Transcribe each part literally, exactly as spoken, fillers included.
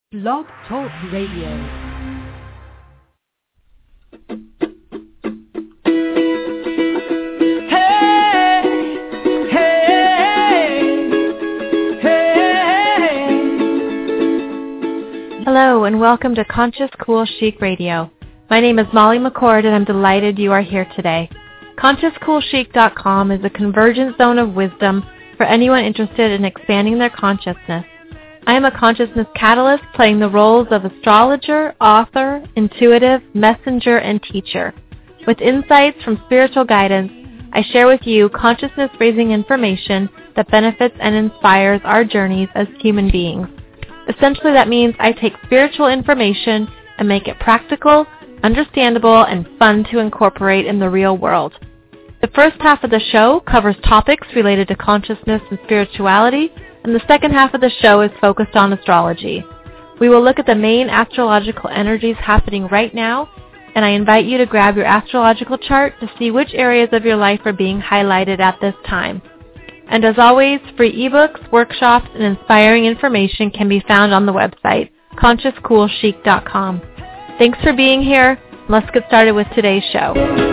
Blog Talk Radio. Hello and welcome to Conscious Cool Chic Radio. My name is Molly McCord and I'm delighted you are here today. Conscious Cool Chic dot com is a convergent zone of wisdom for anyone interested in expanding their consciousness. I am a consciousness catalyst playing the roles of astrologer, author, intuitive, messenger, and teacher. With insights from spiritual guidance, I share with you consciousness-raising information that benefits and inspires our journeys as human beings. Essentially, that means I take spiritual information and make it practical, understandable, and fun to incorporate in the real world. The first half of the show covers topics related to consciousness and spirituality, and the second half of the show is focused on astrology. We will look at the main astrological energies happening right now, and I invite you to grab your astrological chart to see which areas of your life are being highlighted at this time. And as always, free ebooks, workshops, and inspiring information can be found on the website, Conscious Cool Chic dot com. Thanks for being here. Let's get started with today's show.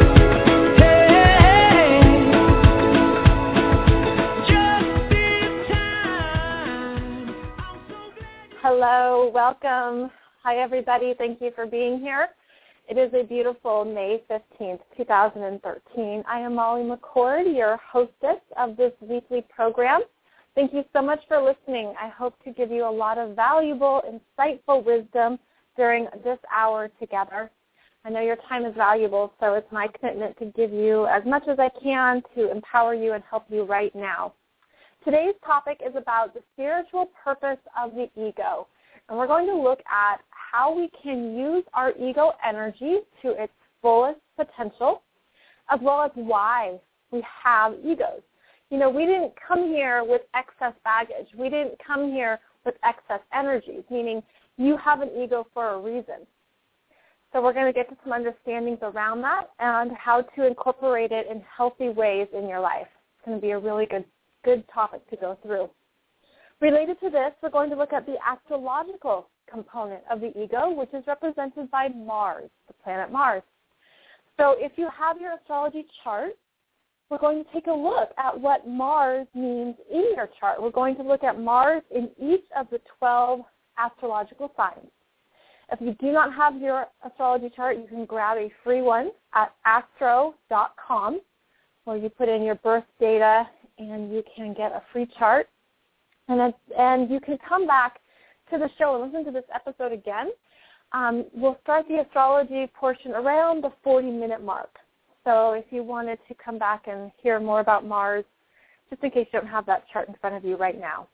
Hello, welcome. Hi, everybody. Thank you for being here. It is a beautiful May fifteenth, two thousand thirteen. I am Molly McCord, your hostess of this weekly program. Thank you so much for listening. I hope to give you a lot of valuable, insightful wisdom during this hour together. I know your time is valuable, so it's my commitment to give you as much as I can to empower you and help you right now. Today's topic is about the spiritual purpose of the ego, and we're going to look at how we can use our ego energy to its fullest potential, as well as why we have egos. You know, we didn't come here with excess baggage. We didn't come here with excess energies, meaning you have an ego for a reason. So we're going to get to some understandings around that and how to incorporate it in healthy ways in your life. It's going to be a really good good topic to go through. Related to this, we're going to look at the astrological component of the ego, which is represented by Mars, the planet Mars. So if you have your astrology chart, we're going to take a look at what Mars means in your chart. We're going to look at Mars in each of the twelve astrological signs. If you do not have your astrology chart, you can grab a free one at astro dot com, where you put in your birth data and you can get a free chart. And, then, and you can come back to the show and listen to this episode again. Um, we'll start the astrology portion around the forty-minute mark. So if you wanted to come back and hear more about Mars, just in case you don't have that chart in front of you right now.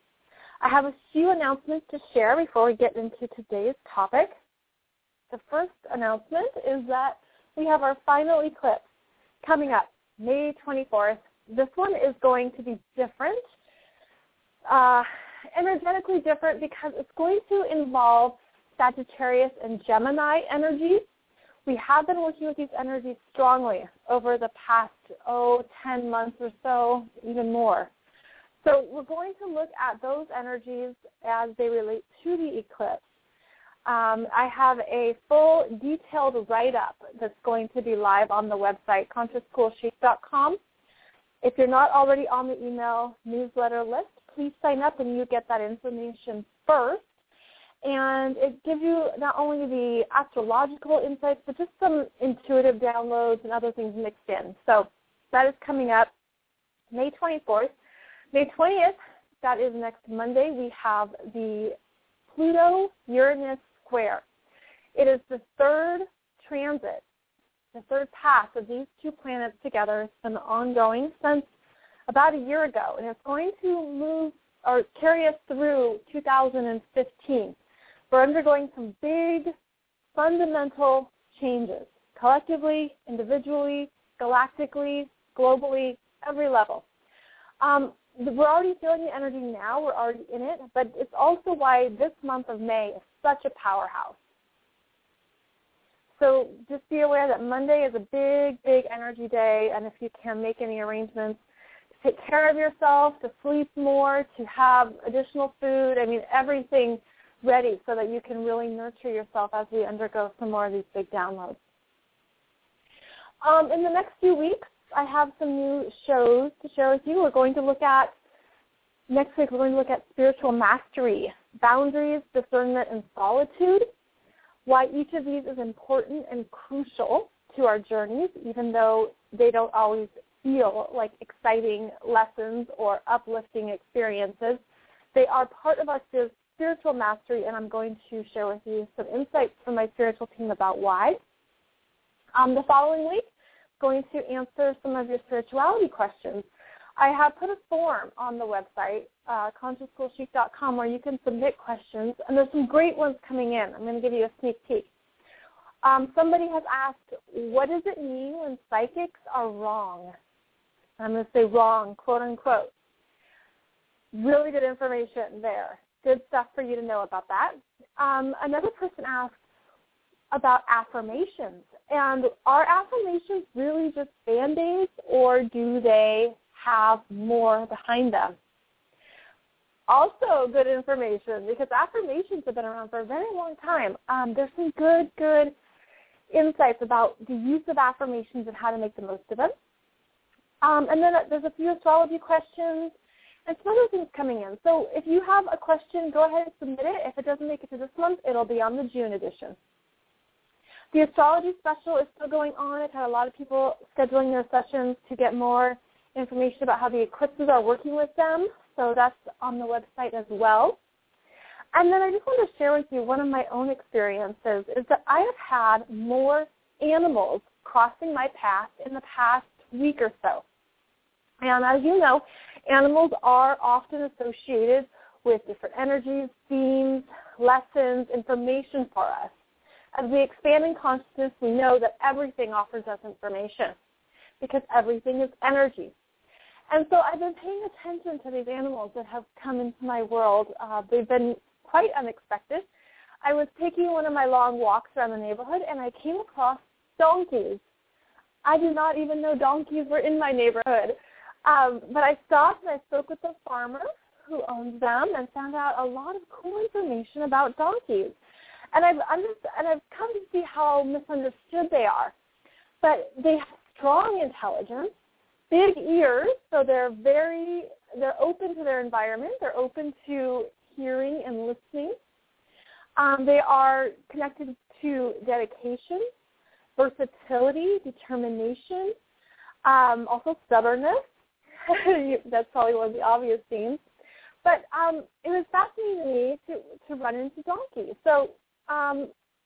I have a few announcements to share before we get into today's topic. The first announcement is that we have our final eclipse coming up, May twenty-fourth. This one is going to be different, uh, energetically different, because it's going to involve Sagittarius and Gemini energies. We have been working with these energies strongly over the past, oh, ten months or so, even more. So we're going to look at those energies as they relate to the eclipse. Um, I have a full detailed write-up that's going to be live on the website, Conscious Cool Chic dot com. If you're not already on the email newsletter list, please sign up and you get that information first. And it gives you not only the astrological insights, but just some intuitive downloads and other things mixed in. So that is coming up May twenty-fourth. May twentieth, that is next Monday, we have the Pluto-Uranus square. It is the third transit, the third pass of these two planets together. It's been ongoing since about a year ago, and it's going to move or carry us through two thousand fifteen. We're undergoing some big fundamental changes, collectively, individually, galactically, globally, every level. Um, we're already feeling the energy now. We're already in it, but it's also why this month of May is such a powerhouse. So just be aware that Monday is a big, big energy day, and if you can make any arrangements to take care of yourself, to sleep more, to have additional food, I mean, everything ready so that you can really nurture yourself as we undergo some more of these big downloads. Um, in the next few weeks, I have some new shows to share with you. We're going to look at, next week we're going to look at spiritual mastery, boundaries, discernment, and solitude, why each of these is important and crucial to our journeys, even though they don't always feel like exciting lessons or uplifting experiences. They are part of our spiritual mastery, and I'm going to share with you some insights from my spiritual team about why. Um, the following week, I'm going to answer some of your spirituality questions. I have put a form on the website, uh, conscious school chic dot com, where you can submit questions, and there's some great ones coming in. I'm going to give you a sneak peek. Um, somebody has asked, what does it mean when psychics are wrong? I'm going to say wrong, quote unquote. Really good information there. Good stuff for you to know about that. Um, another person asked about affirmations. And are affirmations really just Band-Aids, or do they have more behind them? Also good information, because affirmations have been around for a very long time. Um, there's some good, good insights about the use of affirmations and how to make the most of them. Um, and then there's a few astrology questions and some other things coming in. So if you have a question, go ahead and submit it. If it doesn't make it to this month, it'll be on the June edition. The astrology special is still going on. I've had a lot of people scheduling their sessions to get more information about how the eclipses are working with them. So that's on the website as well. And then I just want to share with you one of my own experiences is that I have had more animals crossing my path in the past week or so. And as you know, animals are often associated with different energies, themes, lessons, information for us. As we expand in consciousness, we know that everything offers us information because everything is energy. And so I've been paying attention to these animals that have come into my world. Uh, they've been quite unexpected. I was taking one of my long walks around the neighborhood, and I came across donkeys. I did not even know donkeys were in my neighborhood. Um, but I stopped and I spoke with the farmer who owns them and found out a lot of cool information about donkeys. And I've, understood, and I've come to see how misunderstood they are. But they have strong intelligence, big ears, so they're very, they're open to their environment. They're open to hearing and listening. Um, they are connected to dedication, versatility, determination, um, also stubbornness. That's probably one of the obvious themes. But um, it was fascinating to me to, to run into donkeys. So um,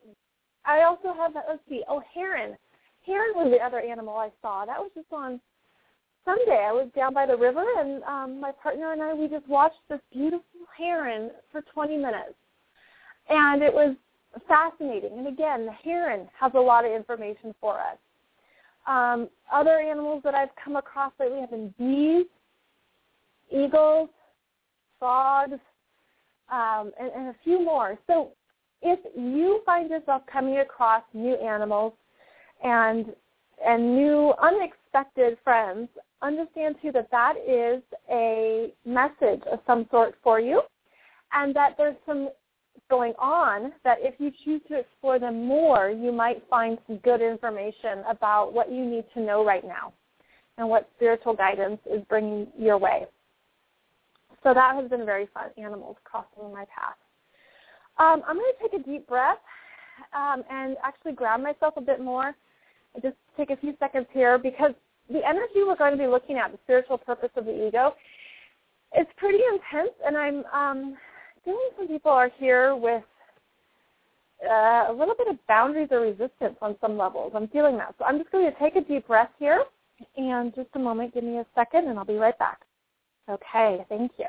I also have, let's see, oh, heron. Heron was the other animal I saw. That was just on Sunday. I was down by the river, and um, my partner and I, we just watched this beautiful heron for twenty minutes. And it was fascinating. And again, the heron has a lot of information for us. Um, other animals that I've come across lately have been bees, eagles, frogs, um, and, and a few more. So if you find yourself coming across new animals and and new unexpected friends, understand too that that is a message of some sort for you, and that there's some going on that if you choose to explore them more, you might find some good information about what you need to know right now and what spiritual guidance is bringing your way. So that has been very fun, animals crossing my path. Um, I'm going to take a deep breath um, and actually ground myself a bit more. Just take a few seconds here, because the energy we're going to be looking at, the spiritual purpose of the ego, is pretty intense, and I'm um, feeling some people are here with uh, a little bit of boundaries or resistance on some levels. I'm feeling that. So I'm just going to take a deep breath here, and just a moment, give me a second, and I'll be right back. Okay, thank you.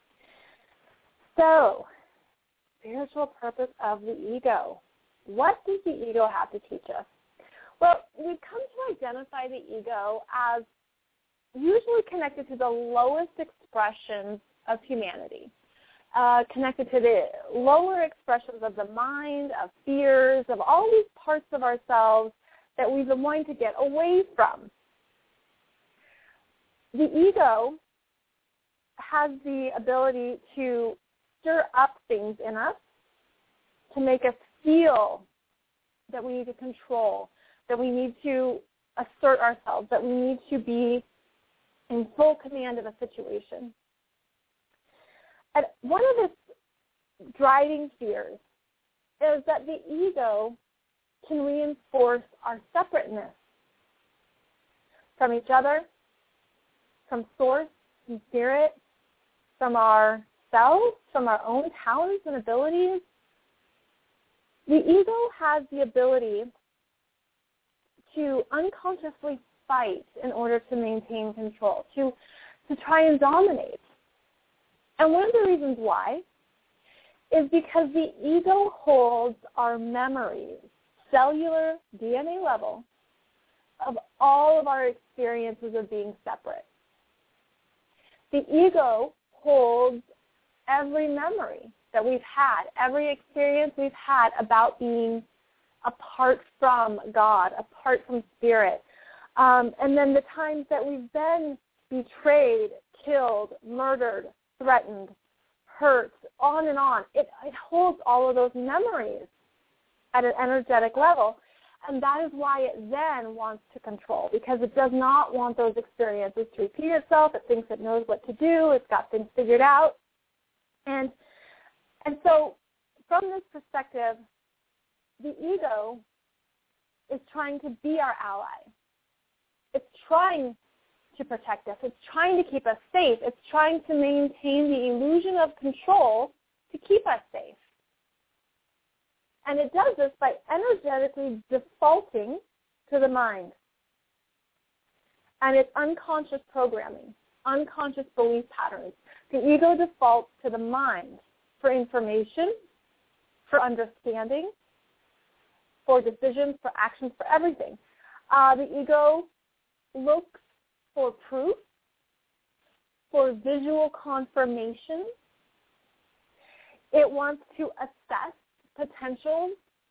So, spiritual purpose of the ego. What does the ego have to teach us? Well, we've come to identify the ego as usually connected to the lowest expressions of humanity, uh, connected to the lower expressions of the mind, of fears, of all these parts of ourselves that we've been wanting to get away from. The ego has the ability to stir up things in us to make us feel that we need to control, that we need to assert ourselves, that we need to be in full command of a situation. And one of its driving fears is that the ego can reinforce our separateness from each other, from source, from spirit, from ourselves, from our own talents and abilities. The ego has the ability to unconsciously fight in order to maintain control, to, to try and dominate. And one of the reasons why is because the ego holds our memories, cellular D N A level, of all of our experiences of being separate. The ego holds every memory that we've had, every experience we've had about being apart from God, apart from spirit. Um, and then the times that we've been betrayed, killed, murdered, threatened, hurt, on and on. It, it holds all of those memories at an energetic level. And that is why it then wants to control, because it does not want those experiences to repeat itself. It thinks it knows what to do. It's got things figured out. And and so from this perspective, the ego is trying to be our ally. It's trying to protect us. It's trying to keep us safe. It's trying to maintain the illusion of control to keep us safe. And it does this by energetically defaulting to the mind and its unconscious programming, unconscious belief patterns. The ego defaults to the mind for information, for understanding, for decisions, for actions, for everything. Uh, the ego looks for proof, for visual confirmation. It wants to assess potentials.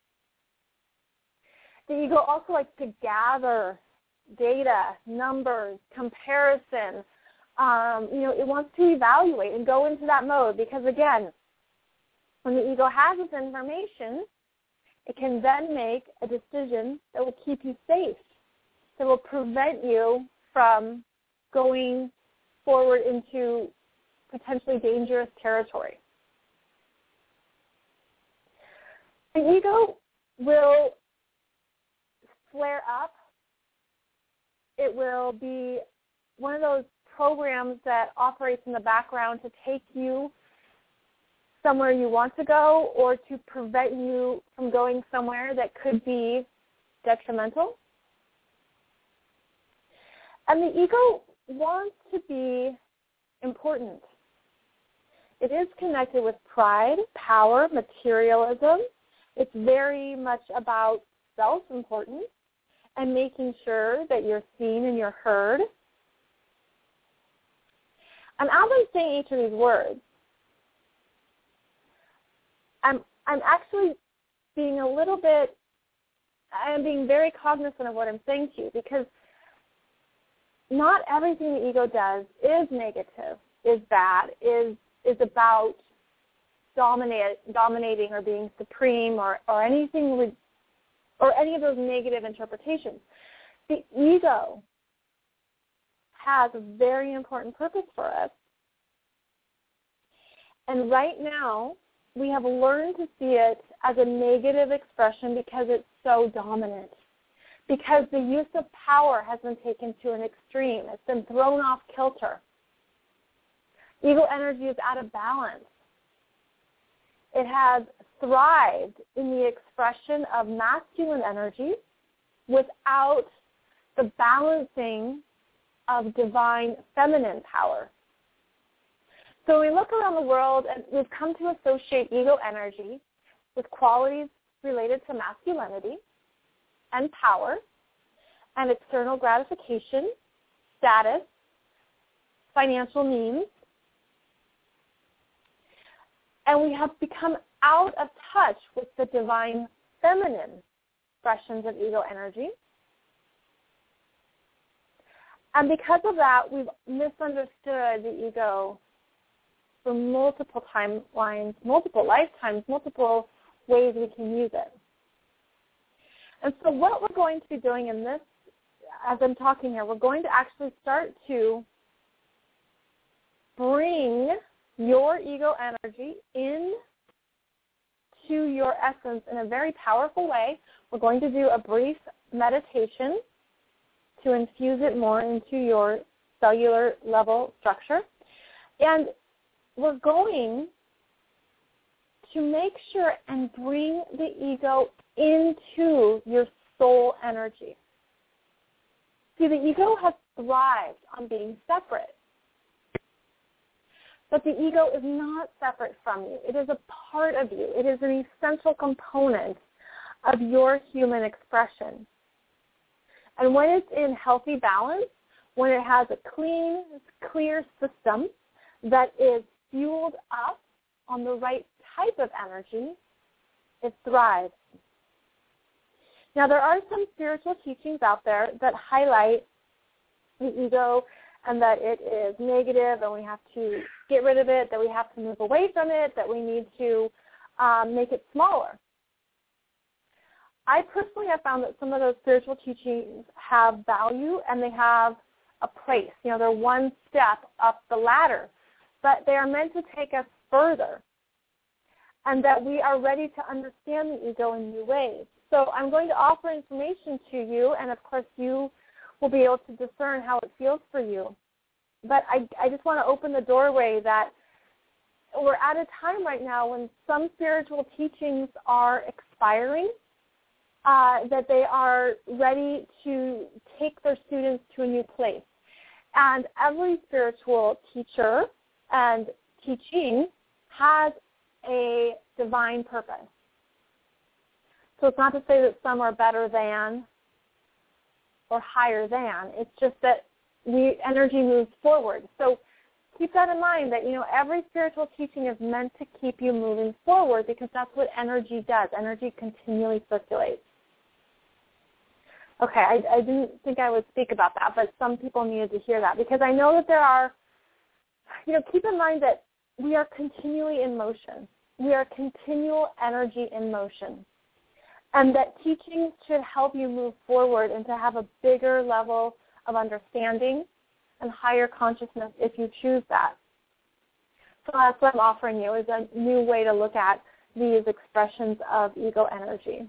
The ego also likes to gather data, numbers, comparison. Um, you know, it wants to evaluate and go into that mode because, again, when the ego has this information, it can then make a decision that will keep you safe, that will prevent you from going forward into potentially dangerous territory. The ego will flare up. It will be one of those programs that operates in the background to take you somewhere you want to go or to prevent you from going somewhere that could be detrimental. And the ego wants to be important. It is connected with pride, power, materialism. It's very much about self-importance and making sure that you're seen and you're heard. And as I'm saying each of these words, I'm I'm actually being a little bit, I'm being very cognizant of what I'm saying to you, because not everything the ego does is negative, is bad, is is about dominate, dominating or being supreme or, or anything or any of those negative interpretations. The ego has a very important purpose for us. And right now, we have learned to see it as a negative expression because it's so dominant. Because the use of power has been taken to an extreme. It's been thrown off kilter. Ego energy is out of balance. It has thrived in the expression of masculine energy without the balancing of divine feminine power. So when we look around the world, and we've come to associate ego energy with qualities related to masculinity and power and external gratification, status, financial means. And we have become out of touch with the divine feminine expressions of ego energy. And because of that, we've misunderstood the ego for multiple timelines, multiple lifetimes, multiple ways we can use it. And so what we're going to be doing in this, as I'm talking here, we're going to actually start to bring your ego energy in to your essence in a very powerful way. We're going to do a brief meditation to infuse it more into your cellular level structure. And we're going to make sure and bring the ego into your soul energy. See, the ego has thrived on being separate. But the ego is not separate from you. It is a part of you. It is an essential component of your human expression. And when it's in healthy balance, when it has a clean, clear system that is fueled up on the right type of energy, it thrives. Now, there are some spiritual teachings out there that highlight the ego and that it is negative and we have to get rid of it, that we have to move away from it, that we need to um, make it smaller. I personally have found that some of those spiritual teachings have value and they have a place. You know, they're one step up the ladder, but they are meant to take us further and that we are ready to understand the ego in new ways. So I'm going to offer information to you, and of course you will be able to discern how it feels for you. But I, I just want to open the doorway that we're at a time right now when some spiritual teachings are expiring, uh, that they are ready to take their students to a new place. And every spiritual teacher and teaching has a divine purpose. So it's not to say that some are better than or higher than. It's just that we energy moves forward. So keep that in mind that, you know, every spiritual teaching is meant to keep you moving forward because that's what energy does. Energy continually circulates. Okay, I, I didn't think I would speak about that, but some people needed to hear that because I know that there are, you know, keep in mind that we are continually in motion. We are continual energy in motion. And that teaching should help you move forward and to have a bigger level of understanding and higher consciousness if you choose that. So that's what I'm offering you, is a new way to look at these expressions of ego energy.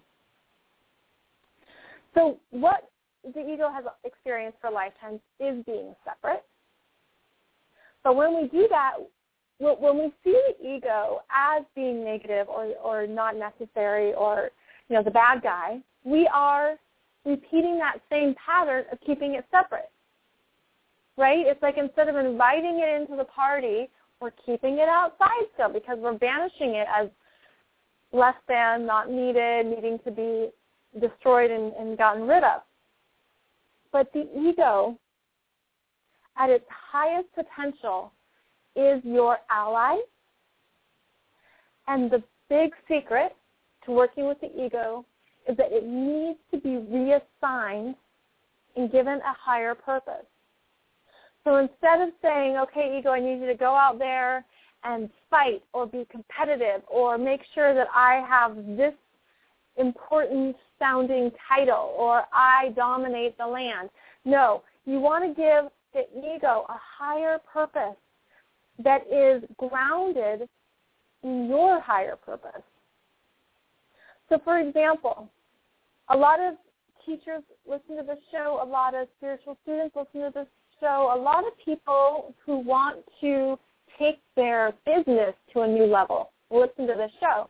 So what the ego has experienced for lifetimes is being separate. But when we do that, when we see the ego as being negative or, or not necessary or, you know, the bad guy, we are repeating that same pattern of keeping it separate, right? It's like instead of inviting it into the party, we're keeping it outside still because we're banishing it as less than, not needed, needing to be destroyed and, and gotten rid of. But the ego, at its highest potential, is your ally. And the big secret to working with the ego is that it needs to be reassigned and given a higher purpose. So instead of saying, okay, ego, I need you to go out there and fight or be competitive or make sure that I have this important sounding title or I dominate the land. No, you want to give the ego a higher purpose that is grounded in your higher purpose. So, for example, a lot of teachers listen to this show, a lot of spiritual students listen to this show, a lot of people who want to take their business to a new level listen to this show.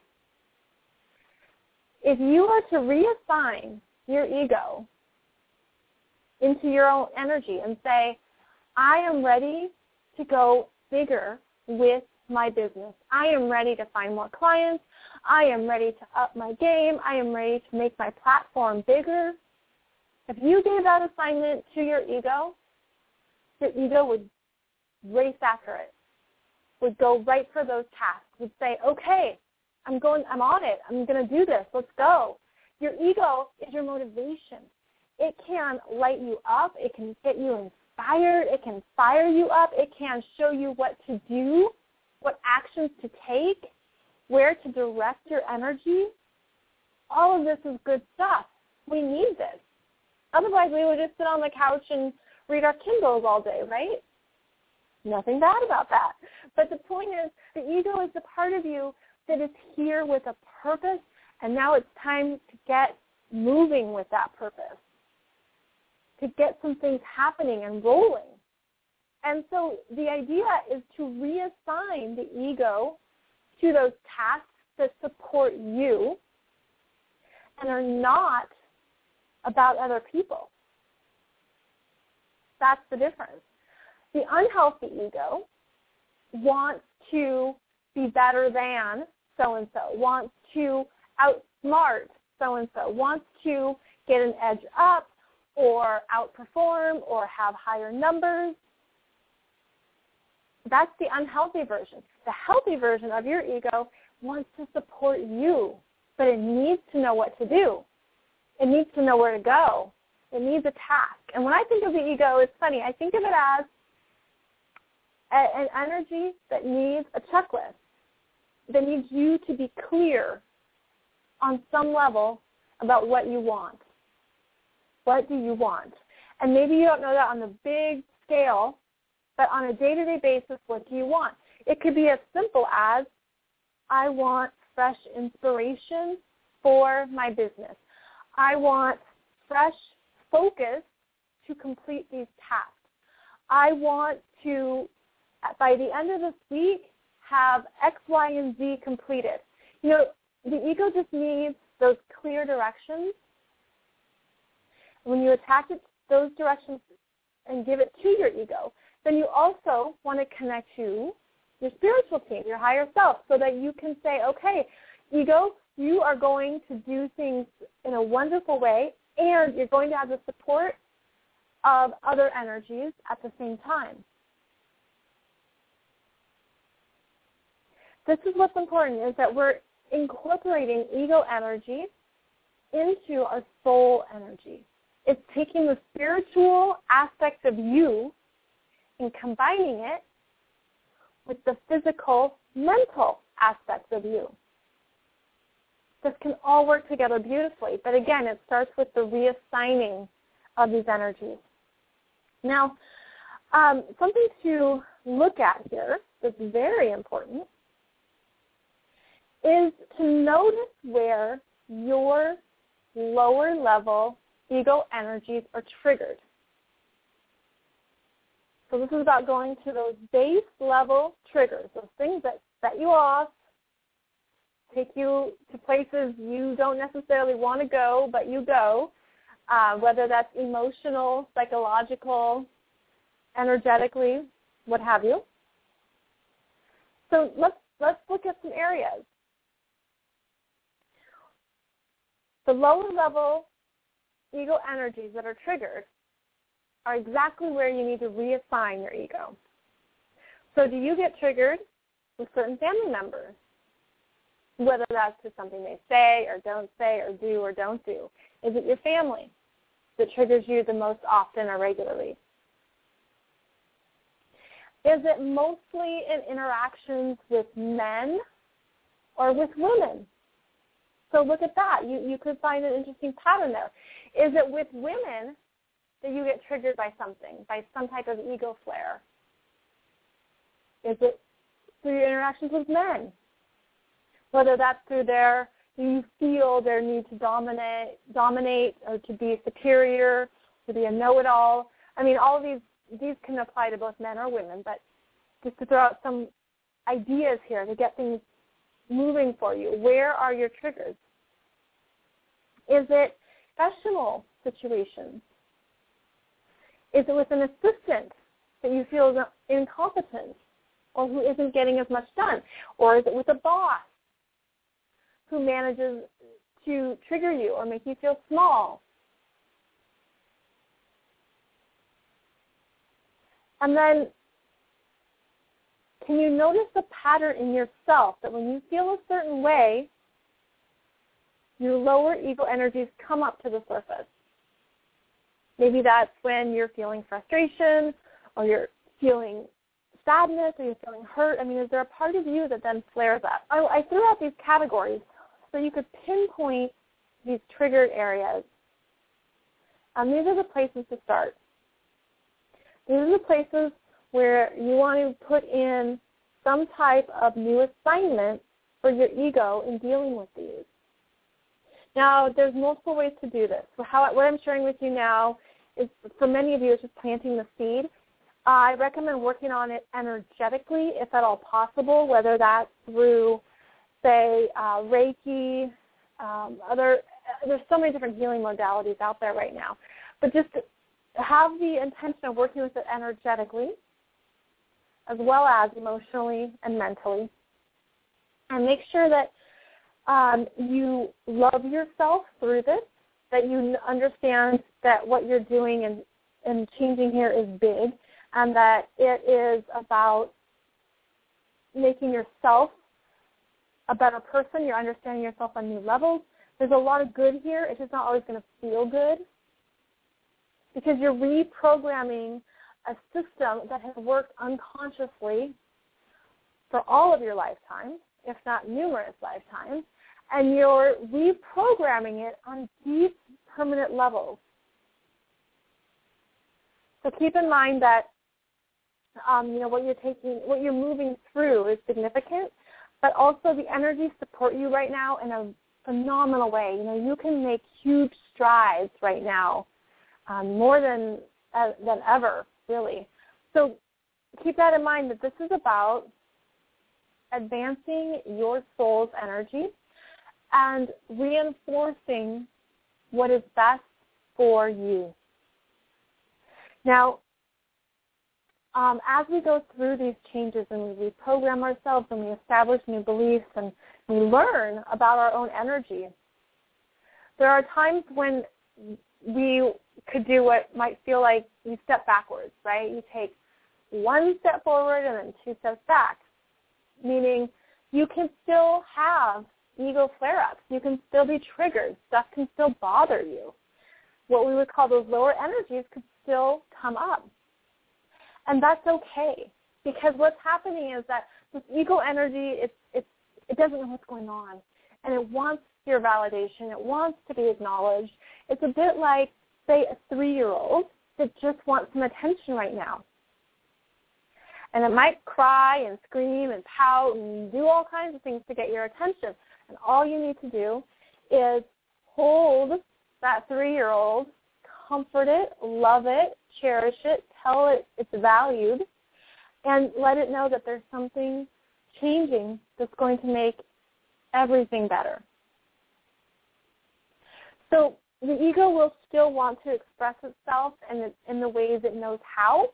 If you are to reassign your ego into your own energy and say, I am ready to go bigger with my business. I am ready to find more clients. I am ready to up my game. I am ready to make my platform bigger. If you gave that assignment to your ego, your ego would race after it, would go right for those tasks, would say, okay, I'm going, I'm on it. I'm going to do this. Let's go. Your ego is your motivation. It can light you up. It can get you inspired. It can fire you up. It can show you what to do, what actions to take. where to direct your energy, all of this is good stuff. We need this. Otherwise, we would just sit on the couch and read our Kindles all day, right? Nothing bad about that. But the point is, the ego is the part of you that is here with a purpose, and now it's time to get moving with that purpose, to get some things happening and rolling. And so the idea is to reassign the ego to those tasks that support you and are not about other people. That's the difference. The unhealthy ego wants to be better than so-and-so, wants to outsmart so-and-so, wants to get an edge up or outperform or have higher numbers. That's the unhealthy version. The healthy version of your ego wants to support you, but it needs to know what to do. It needs to know where to go. It needs a task. And when I think of the ego, it's funny. I think of it as a, an energy that needs a checklist, that needs you to be clear on some level about what you want. What do you want? And maybe you don't know that on the big scale, but on a day-to-day basis, what do you want? It could be as simple as, I want fresh inspiration for my business. I want fresh focus to complete these tasks. I want to, by the end of this week, have X, Y, and Z completed. You know, the ego just needs those clear directions. When you attach it to those directions and give it to your ego, then you also want to connect to your spiritual team, your higher self, so that you can say, okay, ego, you are going to do things in a wonderful way, and you're going to have the support of other energies at the same time. This is what's important, is that we're incorporating ego energy into our soul energy. It's taking the spiritual aspects of you and combining it with the physical, mental aspects of you. This can all work together beautifully. But again, it starts with the reassigning of these energies. Now, um, something to look at here that's very important is to notice where your lower level ego energies are triggered. So this is about going to those base level triggers, those things that set you off, take you to places you don't necessarily want to go, but you go, uh, whether that's emotional, psychological, energetically, what have you. So let's let's look at some areas. The lower level ego energies that are triggered are exactly where you need to reassign your ego. So do you get triggered with certain family members? Whether that's to something they say or don't say or do or don't do. Is it your family that triggers you the most often or regularly? Is it mostly in interactions with men or with women? So look at that. You, you could find an interesting pattern there. Is it with women that you get triggered by something, by some type of ego flare? Is it through your interactions with men? Whether that's through their, you feel their need to dominate, dominate or to be superior, to be a know-it-all. I mean, all of these, these can apply to both men or women, but just to throw out some ideas here to get things moving for you. Where are your triggers? Is it professional situations? Is it with an assistant that you feel is incompetent or who isn't getting as much done? Or is it with a boss who manages to trigger you or make you feel small? And then can you notice the pattern in yourself that when you feel a certain way, your lower ego energies come up to the surface? Maybe that's when you're feeling frustration or you're feeling sadness? Are you feeling hurt? I mean, is there a part of you that then flares up? I, I threw out these categories so you could pinpoint these triggered areas. And these are the places to start. These are the places where you want to put in some type of new assignment for your ego in dealing with these. Now, there's multiple ways to do this. So how, what I'm sharing with you now is, for many of you, it's just planting the seed. I recommend working on it energetically, if at all possible, whether that's through, say, uh, Reiki, um, other, there's so many different healing modalities out there right now. But just have the intention of working with it energetically, as well as emotionally and mentally. And make sure that um, you love yourself through this, that you understand that what you're doing and, and changing here is big, and that it is about making yourself a better person. You're understanding yourself on new levels. There's a lot of good here. It's just not always going to feel good, because you're reprogramming a system that has worked unconsciously for all of your lifetime, if not numerous lifetimes, and you're reprogramming it on deep, permanent levels. So keep in mind that um, you know what you're taking, what you're moving through is significant, but also the energies support you right now in a phenomenal way. You know, you can make huge strides right now, um, more than uh, than ever, really. So keep that in mind, that this is about advancing your soul's energy and reinforcing what is best for you. Now, um, as we go through these changes and we reprogram ourselves and we establish new beliefs and we learn about our own energy, there are times when we could do what might feel like you step backwards, right? You take one step forward and then two steps back, meaning you can still have ego flare-ups. You can still be triggered. Stuff can still bother you. What we would call those lower energies could still come up. And that's okay, because what's happening is that this ego energy, it's, it's, it doesn't know what's going on, and it wants your validation. It wants to be acknowledged. It's a bit like, say, a three-year-old that just wants some attention right now. And it might cry and scream and pout and do all kinds of things to get your attention. And all you need to do is hold that three-year-old, comfort it, love it, cherish it, tell it it's valued, and let it know that there's something changing that's going to make everything better. So the ego will still want to express itself in, in the ways it knows how.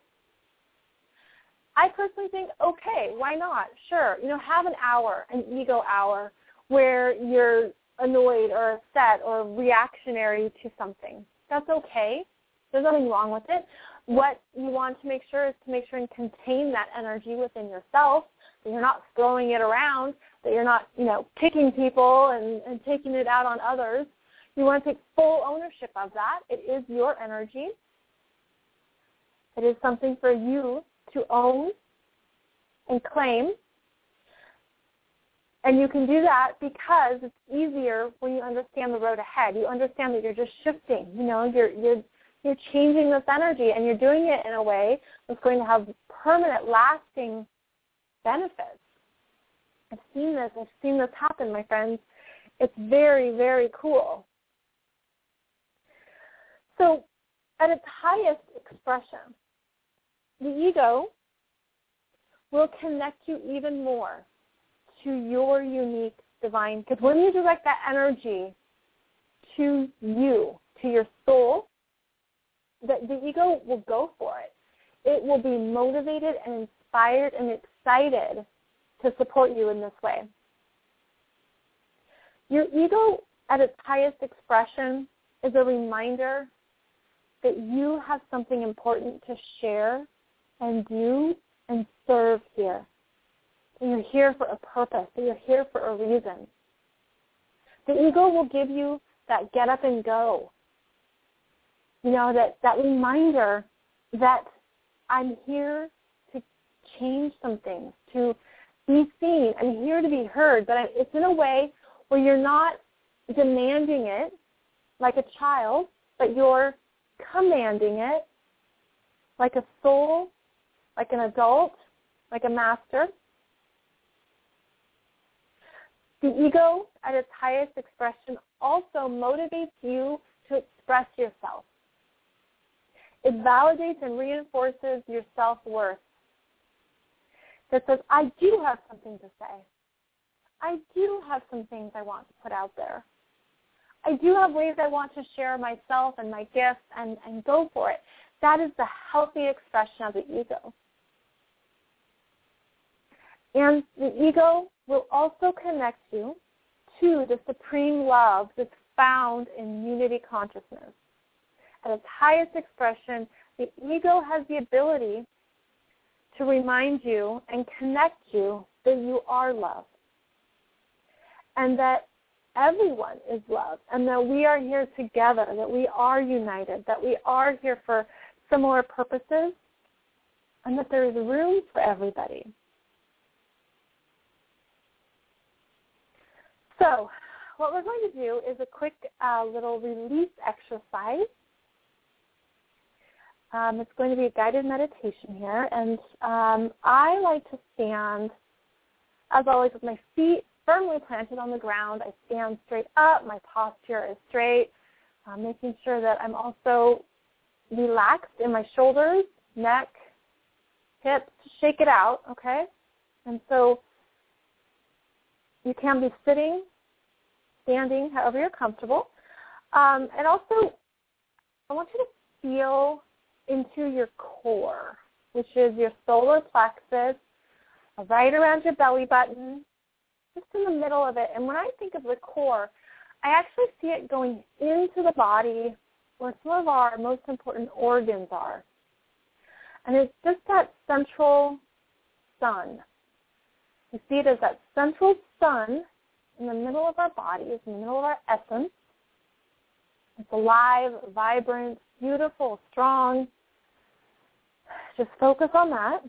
I personally think, okay, why not? Sure, you know, have an hour, an ego hour, where you're annoyed or upset or reactionary to something. That's okay. There's nothing wrong with it. What you want to make sure is to make sure and contain that energy within yourself, that you're not throwing it around, that you're not, you know, picking people and, and taking it out on others. You want to take full ownership of that. It is your energy. It is something for you to own and claim. And you can do that because it's easier when you understand the road ahead. You understand that you're just shifting. You know, you're you're you're changing this energy, and you're doing it in a way that's going to have permanent, lasting benefits. I've seen this. I've seen this happen, my friends. It's very, very cool. So, at its highest expression, the ego will connect you even more to your unique divine. Because when you direct that energy to you, to your soul, the, the ego will go for it. It will be motivated and inspired and excited to support you in this way. Your ego at its highest expression is a reminder that you have something important to share and do and serve here. That you're here for a purpose, that you're here for a reason. The ego will give you that get up and go. You know, that, that reminder that I'm here to change some things, to be seen. I'm here to be heard, but it's in a way where you're not demanding it like a child, but you're commanding it like a soul, like an adult, like a master. The ego, at its highest expression, also motivates you to express yourself. It validates and reinforces your self-worth. That says, I do have something to say. I do have some things I want to put out there. I do have ways I want to share myself and my gifts and, and go for it. That is the healthy expression of the ego. And the ego will also connect you to the supreme love that's found in unity consciousness. At its highest expression, the ego has the ability to remind you and connect you that you are love and that everyone is love and that we are here together, that we are united, that we are here for similar purposes, and that there is room for everybody. So what we're going to do is a quick uh, little release exercise. Um, it's going to be a guided meditation here, and um, I like to stand, as always, with my feet firmly planted on the ground. I stand straight up. My posture is straight, uh, making sure that I'm also relaxed in my shoulders, neck, hips. Shake it out, okay? And so you can be sitting, standing, however you're comfortable. Um, and also, I want you to feel into your core, which is your solar plexus, right around your belly button, just in the middle of it. And when I think of the core, I actually see it going into the body where some of our most important organs are. And it's just that central sun. You see it as that central sun in the middle of our bodies, in the middle of our essence. It's alive, vibrant, beautiful, strong. Just focus on that.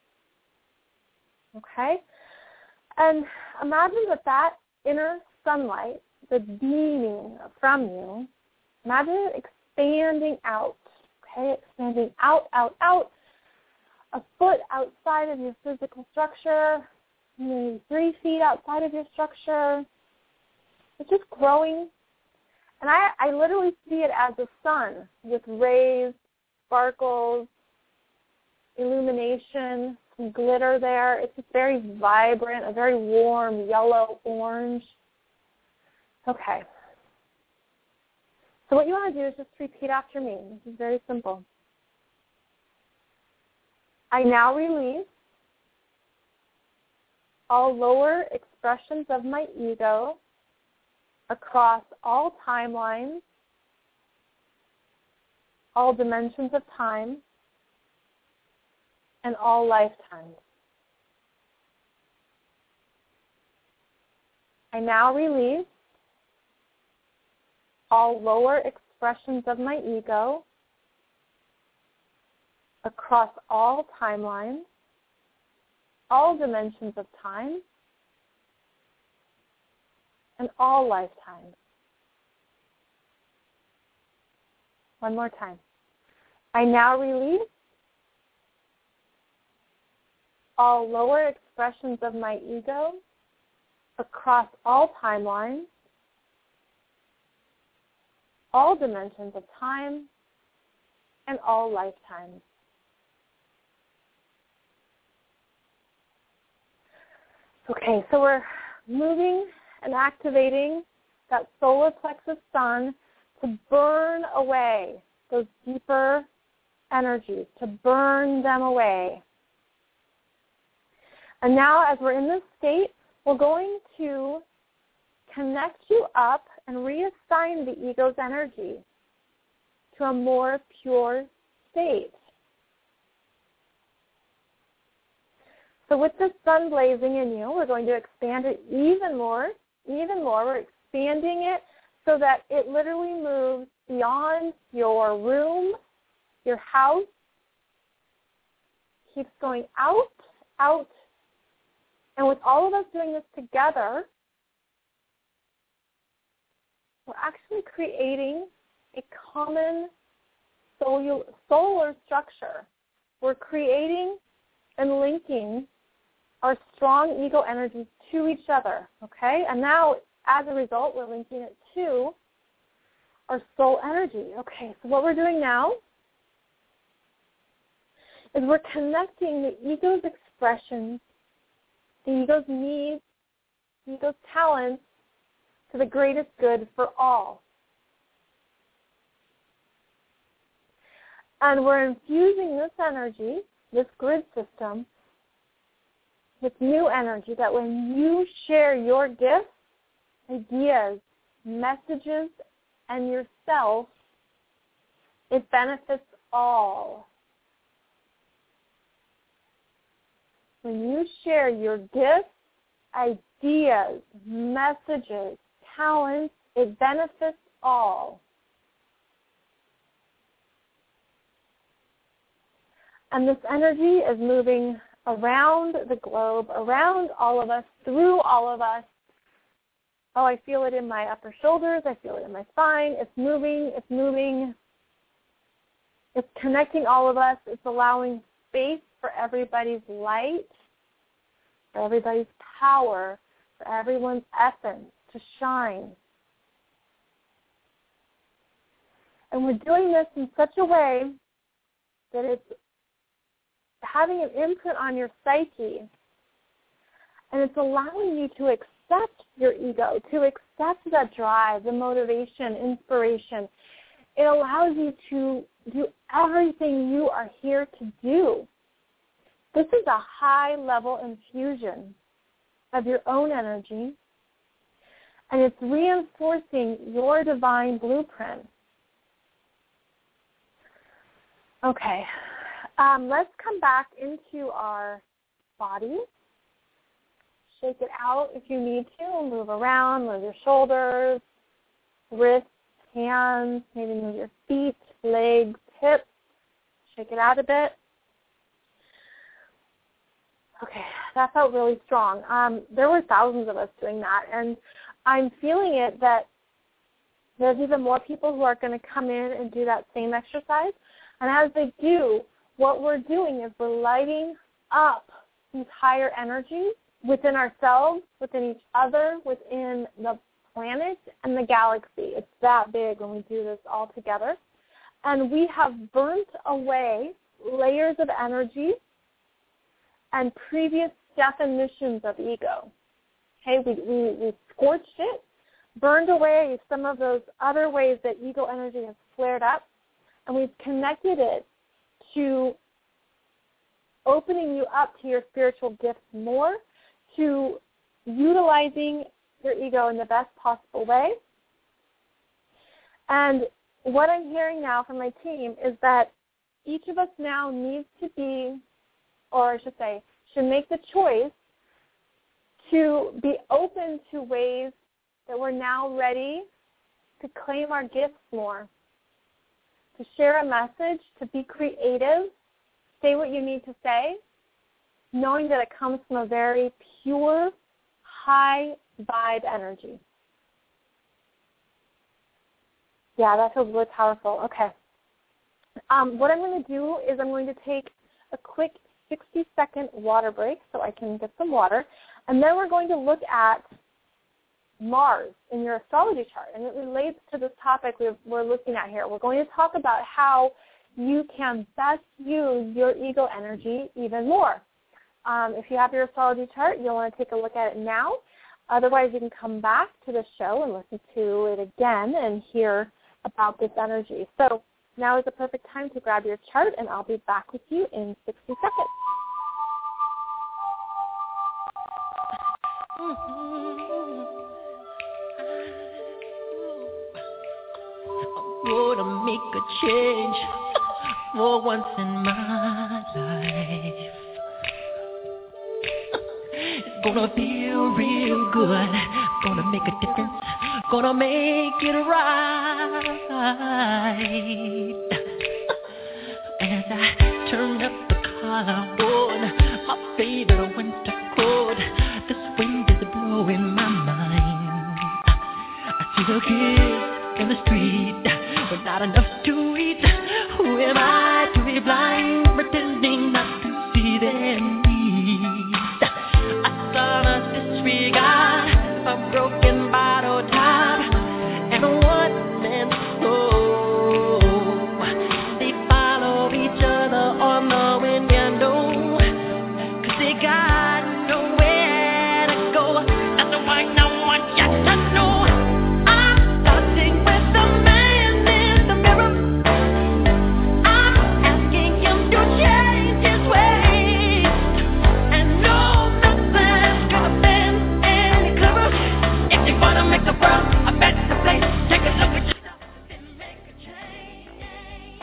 Okay? And imagine that that inner sunlight, the beaming from you, imagine it expanding out. Okay? Expanding out, out, out. A foot outside of your physical structure, maybe three feet outside of your structure. It's just growing. And I, I literally see it as a sun with rays, sparkles, illumination, some glitter there. It's just very vibrant, a very warm yellow orange. Okay. So what you want to do is just repeat after me. This is very simple. I now release all lower expressions of my ego across all timelines, all dimensions of time, and all lifetimes. I now release all lower expressions of my ego across all timelines, all dimensions of time, and all lifetimes. One more time. I now release all lower expressions of my ego across all timelines, all dimensions of time, and all lifetimes. Okay, so we're moving and activating that solar plexus sun to burn away those deeper energies, to burn them away. And now as we're in this state, we're going to connect you up and reassign the ego's energy to a more pure state. So with the sun blazing in you, we're going to expand it even more, even more. We're expanding it so that it literally moves beyond your room, your house, keeps going out out. And with all of us doing this together, we're actually creating a common solar structure. We're creating and linking our strong ego energies to each other, okay? And now, as a result, we're linking it to our soul energy. Okay, so what we're doing now is we're connecting the ego's expressions, the ego's needs, the ego's talents to the greatest good for all. And we're infusing this energy, this grid system, with new energy that when you share your gifts, ideas, messages, and yourself, it benefits all. When you share your gifts, ideas, messages, talents, it benefits all. And this energy is moving around the globe, around all of us, through all of us. Oh, I feel it in my upper shoulders. I feel it in my spine. It's moving. It's moving. It's connecting all of us. It's allowing space for everybody's light, for everybody's power, for everyone's essence to shine. And we're doing this in such a way that it's having an imprint on your psyche, and it's allowing you to accept your ego, to accept that drive, the motivation, inspiration. It allows you to do everything you are here to do. This is a high-level infusion of your own energy, and it's reinforcing your divine blueprint. Okay. Um, let's come back into our body. Shake it out if you need to. Move around, move your shoulders, wrists, hands, maybe move your feet, legs, hips. Shake it out a bit. Okay, that felt really strong. Um, there were thousands of us doing that, and I'm feeling it that there's even more people who are going to come in and do that same exercise. And as they do, what we're doing is we're lighting up these higher energies within ourselves, within each other, within the planet and the galaxy. It's that big when we do this all together. And we have burnt away layers of energy and previous definitions of ego. Okay, we, we, we scorched it, burned away some of those other ways that ego energy has flared up, and we've connected it to opening you up to your spiritual gifts more, to utilizing your ego in the best possible way. And what I'm hearing now from my team is that each of us now needs to be, or I should say, should make the choice to be open to ways that we're now ready to claim our gifts more, to share a message, to be creative, say what you need to say, knowing that it comes from a very pure, high vibe energy. Yeah, that feels really powerful. Okay. Um, what I'm going to do is I'm going to take a quick sixty-second water break so I can get some water, and then we're going to look at Mars in your astrology chart, and it relates to this topic we're looking at here. We're going to talk about how you can best use your ego energy even more. Um, if you have your astrology chart, you'll want to take a look at it now. Otherwise, you can come back to the show and listen to it again and hear about this energy. So now is the perfect time to grab your chart, and I'll be back with you in sixty seconds. I'm gonna make a change for once in my life. It's gonna feel real good. Gonna make a difference. Gonna make it right. As I turn up the collarbone, my favorite winter cold. This wind is blowing my mind. I see the kids in the street with not enough to eat. Who am I to be blind, pretending not to see their needs? I saw the disregard, a broken bottle top, and a one-man show. They follow each other on the window, 'cause they got nowhere to go. That's why I want you to know I'm starting with the man in the mirror. I'm asking him to change his ways, and no, nothing's gonna bend any clearer. If you wanna make the world a better place, take a look at yourself and make a change.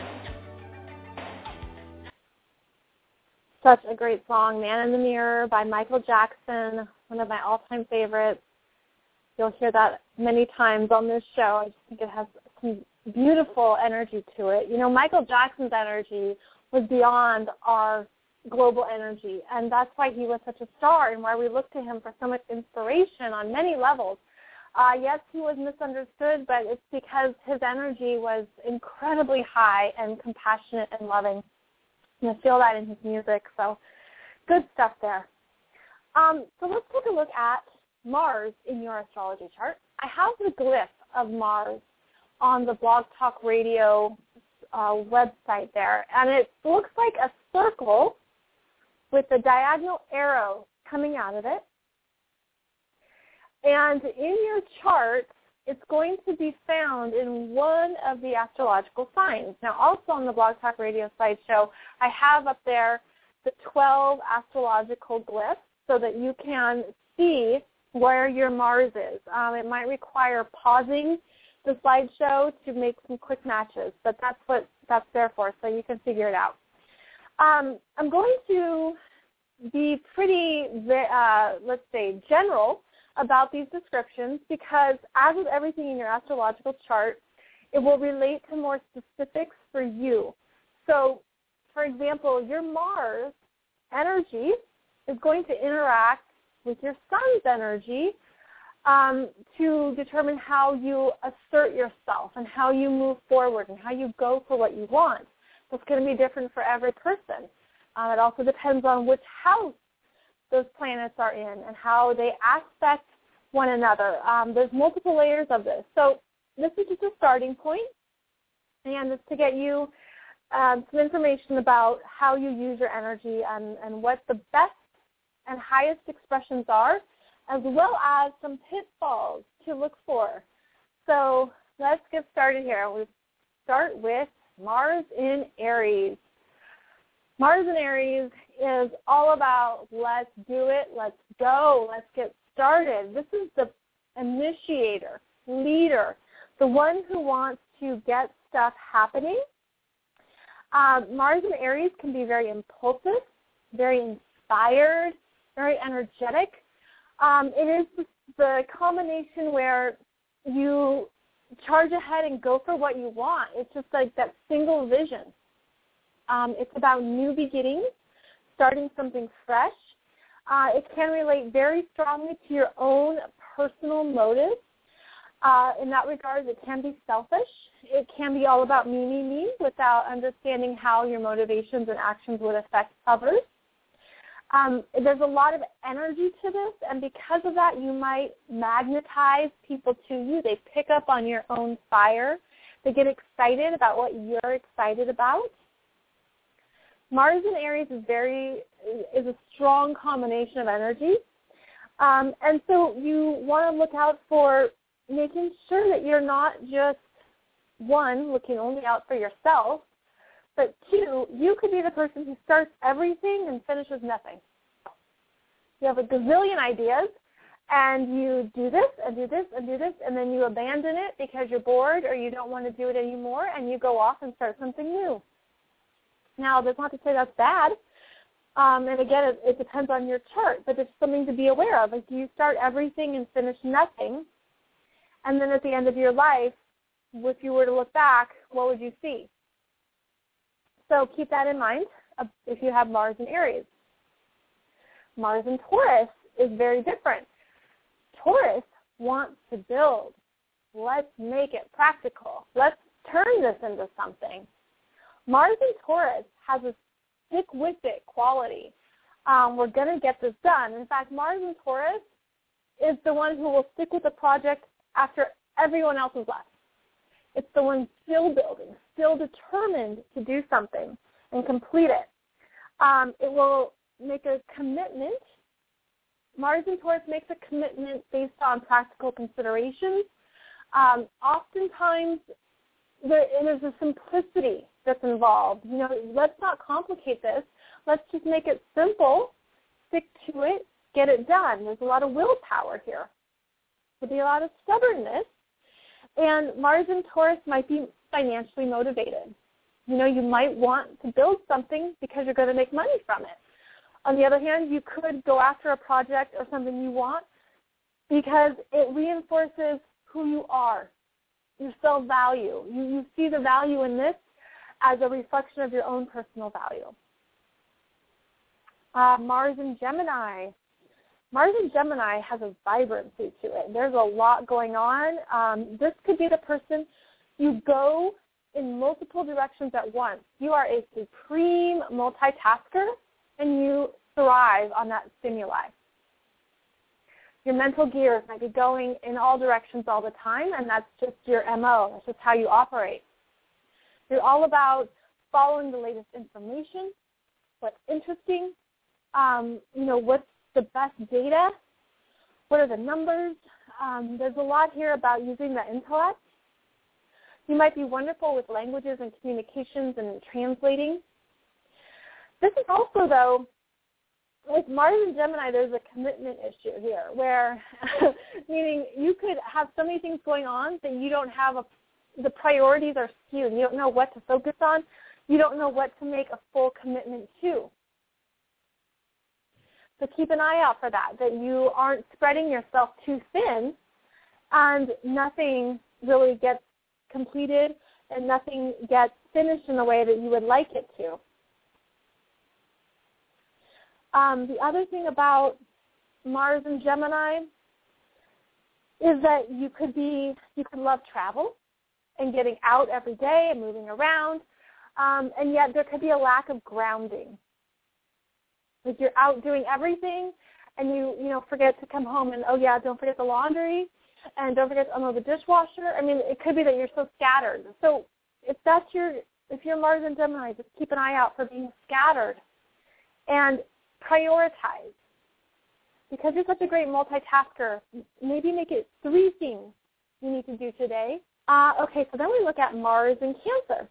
Such a great song, Man in the Mirror by Michael Jackson, one of my all-time favorites. You'll hear that many times on this show. I just think it has some beautiful energy to it. You know, Michael Jackson's energy was beyond our global energy, and that's why he was such a star and why we look to him for so much inspiration on many levels. Uh, yes, he was misunderstood, but it's because his energy was incredibly high and compassionate and loving. And I feel that in his music, so good stuff there. Um, so let's take a look at Mars in your astrology chart. I have the glyph of Mars on the Blog Talk Radio uh, website there, and it looks like a circle with a diagonal arrow coming out of it. And in your chart, it's going to be found in one of the astrological signs. Now, also on the Blog Talk Radio slideshow, I have up there the twelve astrological glyphs so that you can see where your Mars is. Um, it might require pausing the slideshow to make some quick matches, but that's what that's there for, so you can figure it out. Um, I'm going to be pretty, uh, let's say, general about these descriptions because, as with everything in your astrological chart, it will relate to more specifics for you. So, for example, your Mars energy is going to interact with your Sun's energy um, to determine how you assert yourself and how you move forward and how you go for what you want. That's going to be different for every person. Uh, it also depends on which house those planets are in and how they aspect one another. Um, there's multiple layers of this. So this is just a starting point, and it's to get you um, some information about how you use your energy and, and what the best and highest expressions are, as well as some pitfalls to look for. So let's get started here. We start with Mars in Aries. Mars in Aries is all about let's do it, let's go, let's get started. This is the initiator, leader, the one who wants to get stuff happening. Uh, Mars in Aries can be very impulsive, very inspired, very energetic. Um, it is the combination where you charge ahead and go for what you want. It's just like that single vision. Um, it's about new beginnings, starting something fresh. Uh, it can relate very strongly to your own personal motives. Uh, in that regard, it can be selfish. It can be all about me, me, me, without understanding how your motivations and actions would affect others. Um, there's a lot of energy to this, and because of that, you might magnetize people to you. They pick up on your own fire. They get excited about what you're excited about. Mars in Aries is very is a strong combination of energy, um, and so you want to look out for making sure that you're not just, one, looking only out for yourself, but two, you could be the person who starts everything and finishes nothing. You have a gazillion ideas, and you do this and do this and do this, and then you abandon it because you're bored or you don't want to do it anymore, and you go off and start something new. Now, that's not to say that's bad, um, and again, it, it depends on your chart, but it's something to be aware of. If you start everything and finish nothing, and then at the end of your life, if you were to look back, what would you see? So keep that in mind if you have Mars in Aries. Mars in Taurus is very different. Taurus wants to build. Let's make it practical. Let's turn this into something. Mars in Taurus has a stick-with-it quality. Um, we're going to get this done. In fact, Mars in Taurus is the one who will stick with the project after everyone else is left. It's the one still building, still determined to do something and complete it. Um, it will make a commitment. Mars in Taurus makes a commitment based on practical considerations. Um, oftentimes, there, there's a simplicity that's involved. You know, let's not complicate this. Let's just make it simple, stick to it, get it done. There's a lot of willpower here. There'll be a lot of stubbornness. And Mars in Taurus might be financially motivated. You know, you might want to build something because you're going to make money from it. On the other hand, you could go after a project or something you want because it reinforces who you are, your self-value. You, you see the value in this as a reflection of your own personal value. Uh, Mars in Gemini. Mars in Gemini has a vibrancy to it. There's a lot going on. Um, this could be the person you go in multiple directions at once. You are a supreme multitasker, and you thrive on that stimuli. Your mental gears might be going in all directions all the time, and that's just your M O. That's just how you operate. You're all about following the latest information, what's interesting, um, you know, what's the best data, what are the numbers. Um, there's a lot here about using the intellect. You might be wonderful with languages and communications and translating. This is also, though, with Mars and Gemini, there's a commitment issue here where, meaning you could have so many things going on that you don't have a, the priorities are skewed. You don't know what to focus on. You don't know what to make a full commitment to. So keep an eye out for that, that you aren't spreading yourself too thin and nothing really gets completed and nothing gets finished in the way that you would like it to. Um, the other thing about Mars and Gemini is that you could be, you could love travel and getting out every day and moving around, um, and yet there could be a lack of grounding. Like you're out doing everything, and you, you know, forget to come home and, oh, yeah, don't forget the laundry, and don't forget to unload the dishwasher. I mean, it could be that you're so scattered. So if that's your, if you're Mars and Gemini, just keep an eye out for being scattered and prioritize. Because you're such a great multitasker, maybe make it three things you need to do today. Uh, okay, so then we look at Mars and Cancer.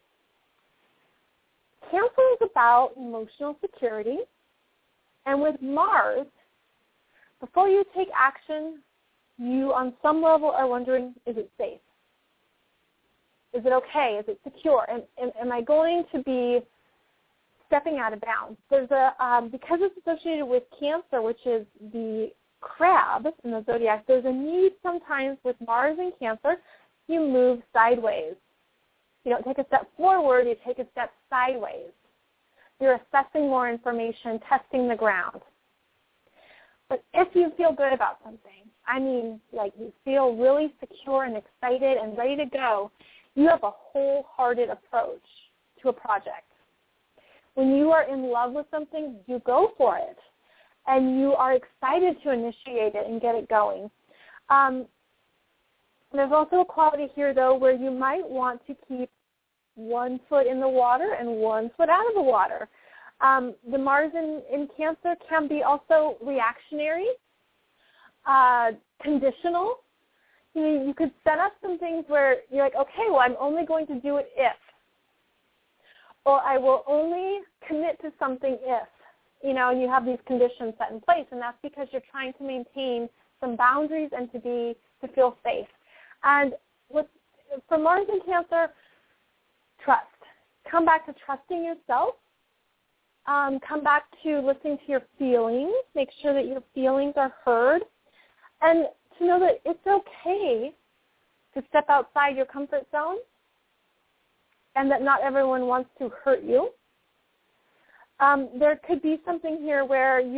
Cancer is about emotional security. And with Mars, before you take action, you on some level are wondering, is it safe? Is it okay? Is it secure? And, and am I going to be stepping out of bounds? There's a um, because it's associated with Cancer, which is the crab in the zodiac, there's a need sometimes with Mars and Cancer, you move sideways. You don't take a step forward, you take a step sideways. You're assessing more information, testing the ground. But if you feel good about something, I mean, like you feel really secure and excited and ready to go, you have a wholehearted approach to a project. When you are in love with something, you go for it. And you are excited to initiate it and get it going. Um, there's also a quality here, though, where you might want to keep one foot in the water and one foot out of the water. Um, the Mars in, in Cancer can be also reactionary, uh, conditional. You know, you could set up some things where you're like, okay, well, I'm only going to do it if. Or I will only commit to something if. You know, and you have these conditions set in place, and that's because you're trying to maintain some boundaries and to be to feel safe. And with, for Mars in Cancer, trust. Come back to trusting yourself. Um, come back to listening to your feelings. Make sure that your feelings are heard. And to know that it's okay to step outside your comfort zone and that not everyone wants to hurt you. Um, there could be something here where you're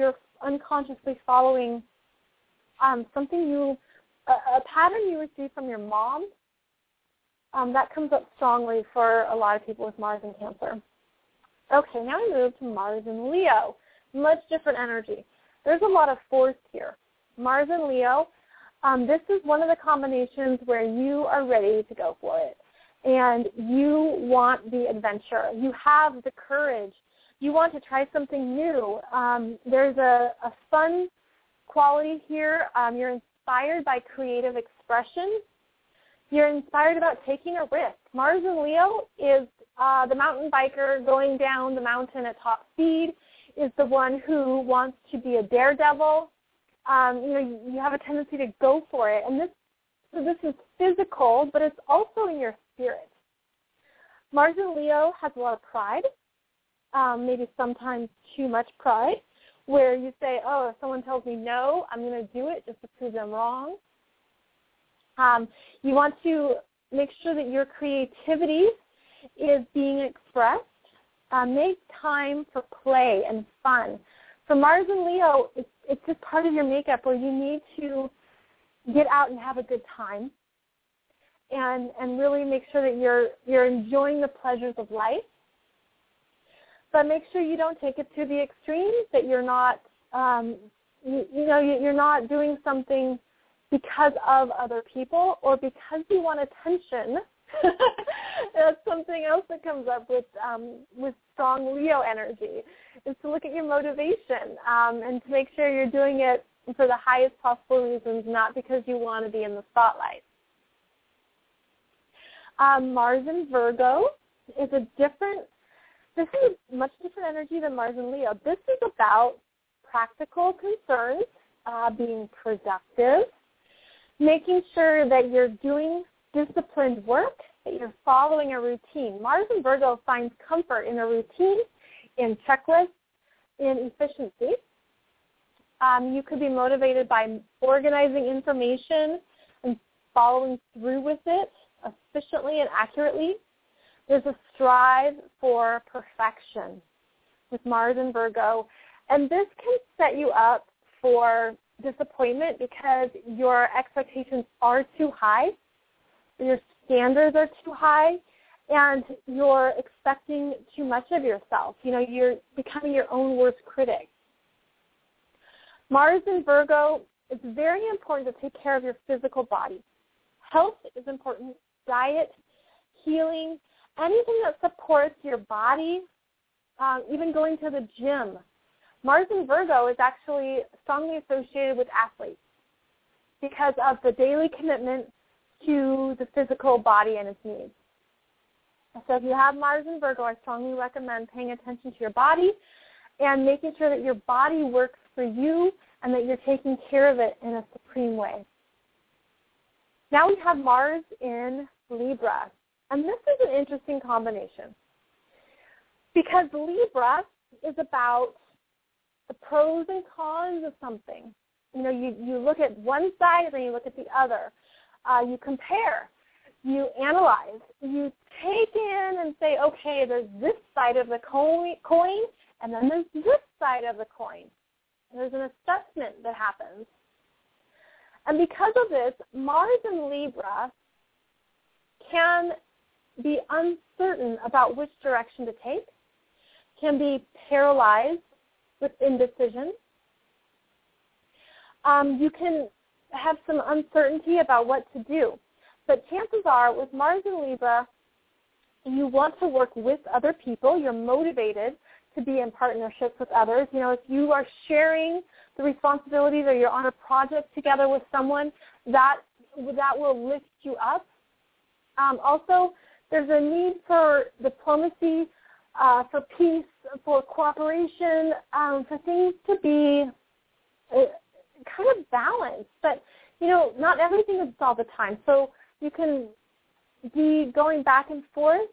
unconsciously following um, something you, a, a pattern you received from your mom. Um, that comes up strongly for a lot of people with Mars and Cancer. Okay, now we move to Mars and Leo. Much different energy. There's a lot of force here. Mars and Leo, um, this is one of the combinations where you are ready to go for it. And you want the adventure. You have the courage. You want to try something new. Um, there's a, a fun quality here. Um, you're inspired by creative expression. You're inspired about taking a risk. Mars and Leo is uh, the mountain biker going down the mountain at top speed, is the one who wants to be a daredevil. Um, you know, you have a tendency to go for it. And this, so this is physical, but it's also in your spirit. Mars and Leo has a lot of pride, um, maybe sometimes too much pride, where you say, oh, if someone tells me no, I'm going to do it just to prove them wrong. Um, you want to make sure that your creativity is being expressed. Uh, make time for play and fun. For Mars and Leo, it's, it's just part of your makeup where you need to get out and have a good time and, and really make sure that you're, you're enjoying the pleasures of life. But make sure you don't take it to the extremes, that you're not, um, you, you know, you're not doing something because of other people or because you want attention. That's something else that comes up with um, with strong Leo energy, is to look at your motivation um, and to make sure you're doing it for the highest possible reasons, not because you want to be in the spotlight. Um, Mars and Virgo is a different, this is a much different energy than Mars and Leo. This is about practical concerns, uh, being productive, making sure that you're doing disciplined work, that you're following a routine. Mars and Virgo finds comfort in a routine, in checklists, in efficiency. Um, you could be motivated by organizing information and following through with it efficiently and accurately. There's a strive for perfection with Mars and Virgo, and this can set you up for disappointment because your expectations are too high, your standards are too high, and you're expecting too much of yourself. You know, you're becoming your own worst critic. Mars and Virgo, it's very important to take care of your physical body. Health is important. Diet, healing, anything that supports your body, um, even going to the gym. Mars and Virgo is actually strongly associated with athletes because of the daily commitment to the physical body and its needs. So if you have Mars and Virgo, I strongly recommend paying attention to your body and making sure that your body works for you and that you're taking care of it in a supreme way. Now we have Mars in Libra, and this is an interesting combination because Libra is about the pros and cons of something. You know, you, you look at one side and then you look at the other. Uh, you compare. You analyze. You take in and say, okay, there's this side of the coin, and then there's this side of the coin. There's an assessment that happens. And because of this, Mars in Libra can be uncertain about which direction to take, can be paralyzed with indecision. Um, you can have some uncertainty about what to do. But chances are, with Mars in Libra, you want to work with other people. You're motivated to be in partnerships with others. You know, if you are sharing the responsibilities or you're on a project together with someone, that that will lift you up. Um, also, there's a need for diplomacy, uh, for peace, for cooperation, um, for things to be uh, kind of balanced. But, you know, not everything is all the time. So you can be going back and forth.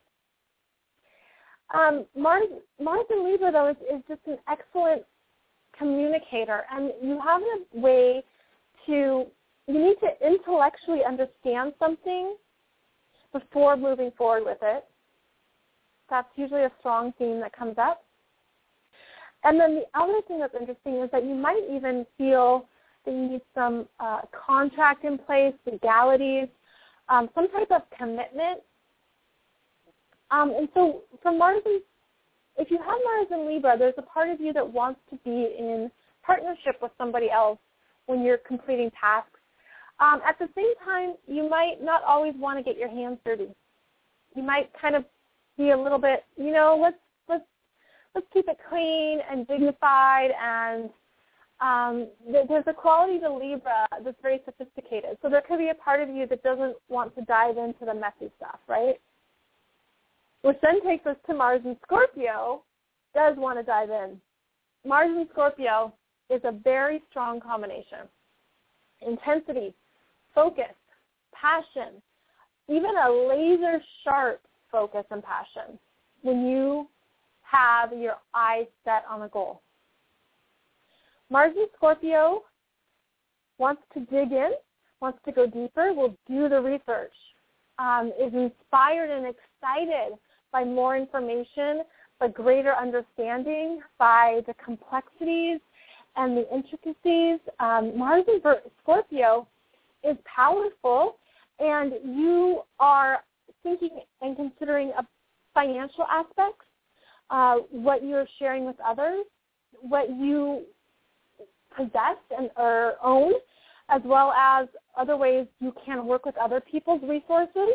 Um, Mars, Mars in Libra, though, is, is just an excellent communicator, and you have a way to, you need to intellectually understand something before moving forward with it. That's usually a strong theme that comes up. And then the other thing that's interesting is that you might even feel that you need some uh, contract in place, legalities, um, some type of commitment. Um, and so for Mars, and, if you have Mars in Libra, there's a part of you that wants to be in partnership with somebody else when you're completing tasks. Um, at the same time, you might not always want to get your hands dirty. You might kind of be a little bit, you know, let's let's let's keep it clean and dignified, and um, th- there's a quality to Libra that's very sophisticated. So there could be a part of you that doesn't want to dive into the messy stuff, right? Which then takes us to Mars in Scorpio, does want to dive in. Mars in Scorpio is a very strong combination. Intensity, focus, passion, even a laser-sharp focus and passion when you have your eyes set on a goal. Mars in Scorpio wants to dig in, wants to go deeper, will do the research, um, is inspired and excited by more information, by greater understanding, by the complexities and the intricacies. Um, Mars in Scorpio is powerful, and you are thinking and considering a financial aspects, uh, what you're sharing with others, what you possess and or own, as well as other ways you can work with other people's resources.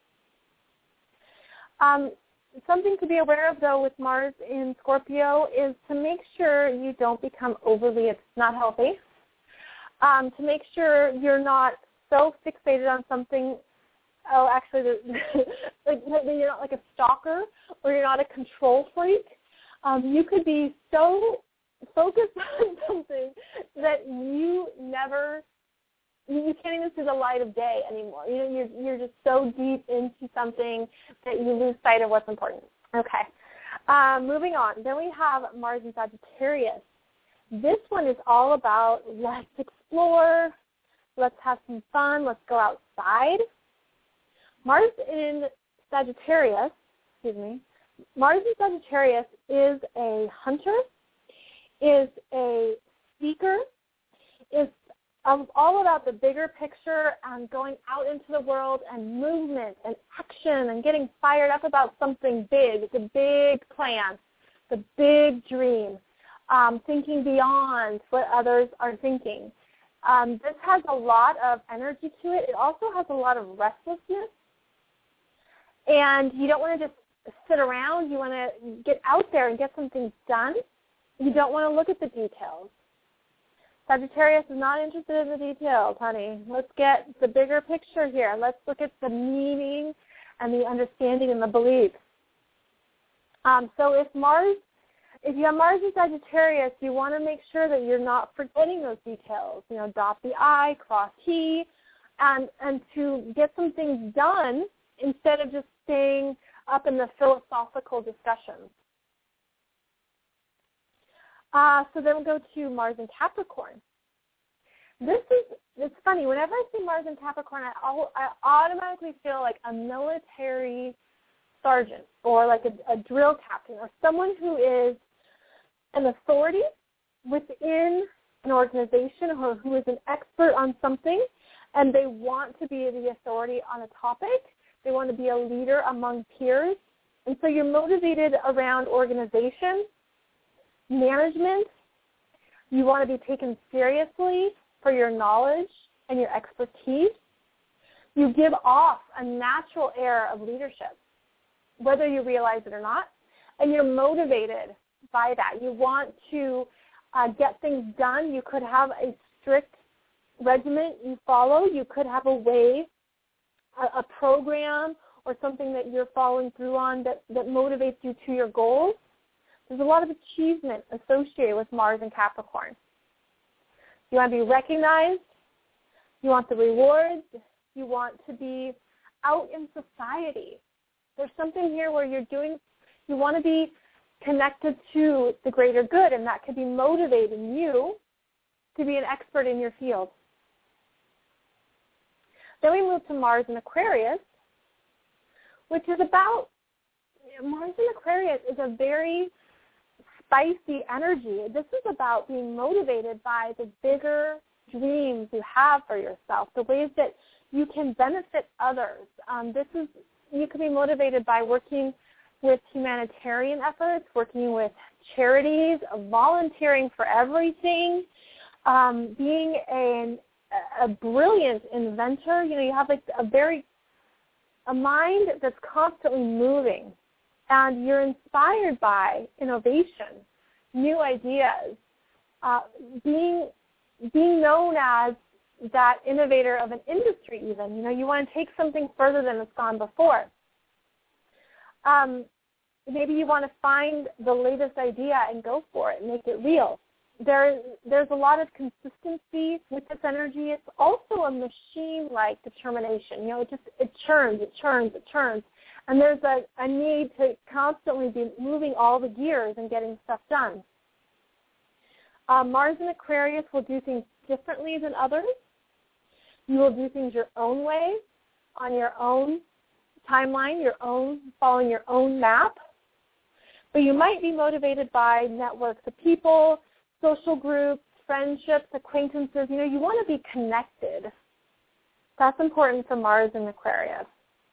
Um, something to be aware of, though, with Mars in Scorpio is to make sure you don't become overly, it's not healthy, um, to make sure you're not so fixated on something, oh, actually, like you're not like a stalker or you're not a control freak. Um, you could be so focused on something that you never, you can't even see the light of day anymore. You know, you're you're just so deep into something that you lose sight of what's important. Okay. Um, moving on. Then we have Mars in Sagittarius. This one is all about let's explore, let's have some fun, let's go outside. Mars in Sagittarius, excuse me, Mars in Sagittarius is a hunter, is a seeker, is all about the bigger picture and going out into the world and movement and action and getting fired up about something big, the big plan, the big dream, um, thinking beyond what others are thinking. Um, this has a lot of energy to it. It also has a lot of restlessness. And you don't want to just sit around. You want to get out there and get some things done. You don't want to look at the details. Sagittarius is not interested in the details, honey. Let's get the bigger picture here. Let's look at the meaning and the understanding and the beliefs. Um, so if Mars, if you have Mars in Sagittarius, you want to make sure that you're not forgetting those details. You know, dot the I, cross T, and and to get some things done instead of just staying up in the philosophical discussions. Uh, so then we'll go to Mars in Capricorn. This is, it's funny, whenever I see Mars in Capricorn, I, all, I automatically feel like a military sergeant or like a, a drill captain or someone who is an authority within an organization or who is an expert on something, and they want to be the authority on a topic. They want to be a leader among peers. And so you're motivated around organization, management. You want to be taken seriously for your knowledge and your expertise. You give off a natural air of leadership, whether you realize it or not, and you're motivated by that. You want to uh, get things done. You could have a strict regimen you follow. You could have a way, a, a program or something that you're following through on that, that motivates you to your goals. There's a lot of achievement associated with Mars and Capricorn. You want to be recognized. You want the rewards. You want to be out in society. There's something here where you're doing, you want to be connected to the greater good, and that could be motivating you to be an expert in your field. Then we move to Mars in Aquarius, which is about, Mars in Aquarius is a very spicy energy. This is about being motivated by the bigger dreams you have for yourself, the ways that you can benefit others. Um, this is you can be motivated by working with humanitarian efforts, working with charities, volunteering for everything, um, being a, a brilliant inventor. You know, you have like a very a mind that's constantly moving, and you're inspired by innovation, new ideas, uh, being being known as that innovator of an industry even. You know, you want to take something further than it's gone before. Um, maybe you want to find the latest idea and go for it and make it real. There, there's a lot of consistency with this energy. It's also a machine-like determination. You know, it just, it churns, it churns, it churns. And there's a, a need to constantly be moving all the gears and getting stuff done. Uh, Mars in Aquarius will do things differently than others. You will do things your own way, on your own timeline, your own, following your own map. But you might be motivated by networks of people, social groups, friendships, acquaintances. You know, you want to be connected. That's important for Mars in Aquarius.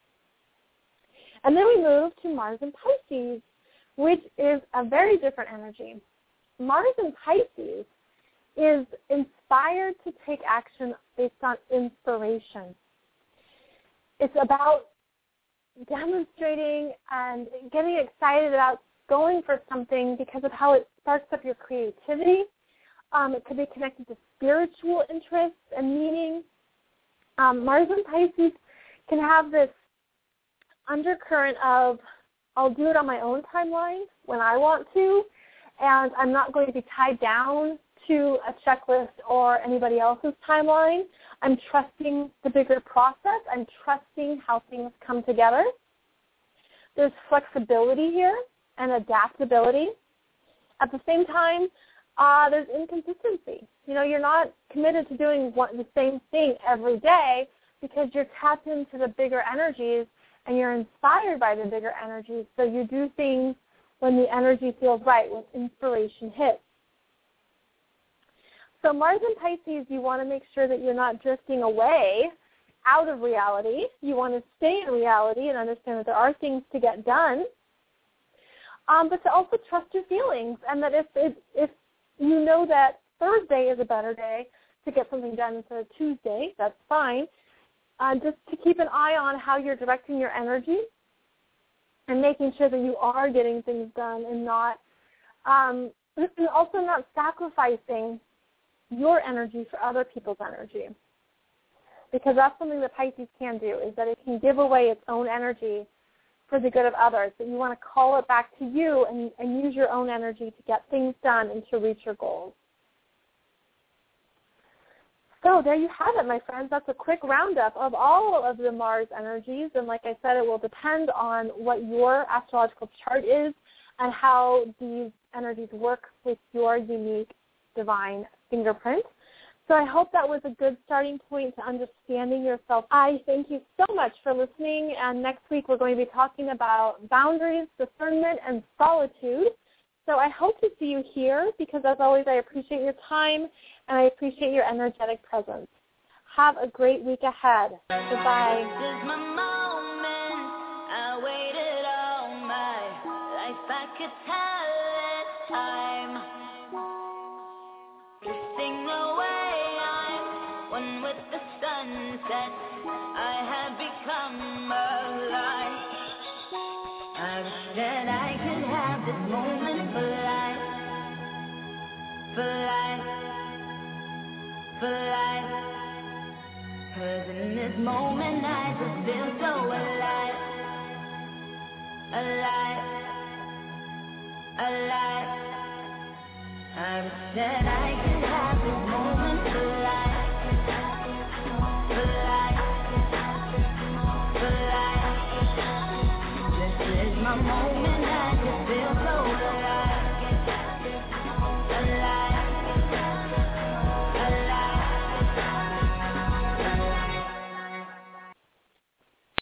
And then we move to Mars in Pisces, which is a very different energy. Mars in Pisces is inspired to take action based on inspiration. It's about demonstrating and getting excited about going for something because of how it sparks up your creativity. Um, it could be connected to spiritual interests and meaning. Um, Mars in Pisces can have this undercurrent of, I'll do it on my own timeline when I want to, and I'm not going to be tied down to a checklist or anybody else's timeline. I'm trusting the bigger process. I'm trusting how things come together. There's flexibility here and adaptability. At the same time, uh, there's inconsistency. You know, you're not committed to doing one, the same thing every day because you're tapped into the bigger energies and you're inspired by the bigger energies. So you do things when the energy feels right, when inspiration hits. So Mars in Pisces, you want to make sure that you're not drifting away out of reality. You want to stay in reality and understand that there are things to get done, um, but to also trust your feelings, and that if, if if you know that Thursday is a better day to get something done instead of Tuesday, that's fine. Uh, just to keep an eye on how you're directing your energy and making sure that you are getting things done and not um, and also not sacrificing your energy for other people's energy, because that's something that Pisces can do, is that it can give away its own energy for the good of others. That you want to call it back to you and, and use your own energy to get things done and to reach your goals. So there you have it, my friends. That's a quick roundup of all of the Mars energies, and like I said, it will depend on what your astrological chart is and how these energies work with your unique divine fingerprint. So I hope that was a good starting point to understanding yourself. I thank you so much for listening, and next week we're going to be talking about boundaries, discernment, and solitude. So I hope to see you here because, as always, I appreciate your time and I appreciate your energetic presence. Have a great week ahead. Goodbye. This is my moment. I waited all my life. I could tell it time. Drifting away, I'm one with the sunset. I have become alive. I wish that I could have this moment for life, for life, for life. 'Cause in this moment I just feel so alive, alive, alive. I wish that I could have this moment for life, for life, for life. This is my moment.